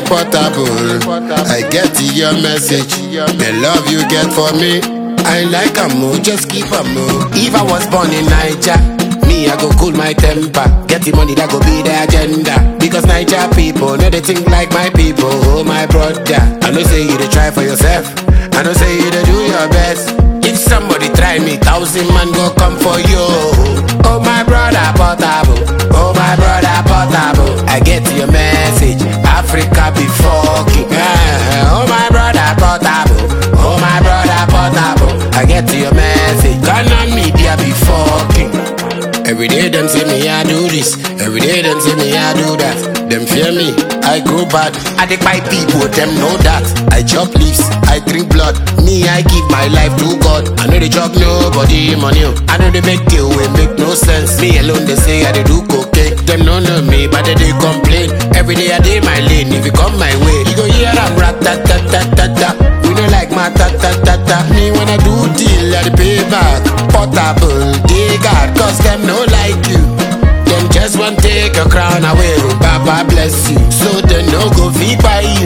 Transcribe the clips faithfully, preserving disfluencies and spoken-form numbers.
portable. I get your message. The love you get for me, I like a move, just keep a move. If I was born in Niger, me I go cool my temper. Get the money that go be the agenda. Because Niger people know they think like my people. Oh my brother, I know say you to try for yourself. I know say you to do your best. If somebody try me, thousand man go come for you. Oh my brother portable, oh my brother portable. I get your message, Africa be fucking. Ah, oh my brother portable, oh my brother portable. I get your message, Ghana media be fucking. Every day them say me I do this, every day them say me I do that. Them fear me, I grow bad. I take my people, them know that. I chop leaves, I drink blood. Me, I give my life to God. I know they chop nobody money. I know they make deal, it make no sense. Me alone, they say I they do cocaine. Them don't know me, but they, they complain. Every day I day my lane, if you come my way, you go hear I'm rat tat tat tat tat tat. We don't like my tat tat tat tat. Me when I do deal, I pay back. Portable, they got, cause them no like you. Them just want take your crown away. Baba bless you, so they no go feed by you.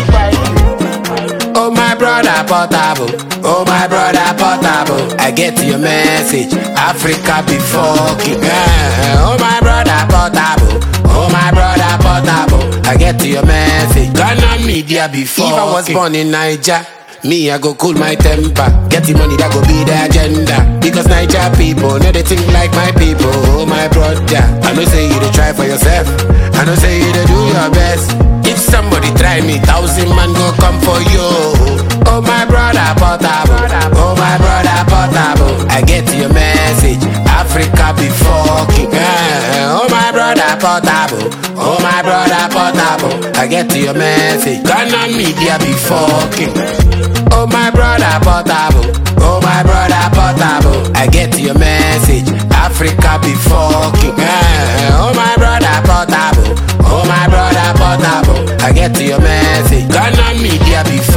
Oh my brother portable, oh my brother portable. I get your message, Africa be fucking. Ah, oh my brother portable, oh my brother portable. I get your message, Ghana media be fucking. If I was born in Niger, me, I go cool my temper. Get the money that go be the agenda. Because Niger people know they think like my people. Oh my brother, I know say you to try for yourself. I know say you to do your best. If somebody try me, thousand man go come for you. Oh my brother portable, oh my brother portable. I get your message, Africa be fucking. Ah, oh my brother portable, oh my brother portable. I get your message, Ghana media be fucking. Oh my brother portable, oh my brother portable. I get your message, Africa be fucking. Ah, oh my brother portable, oh my brother portable. I get your message, Ghana media be fucking.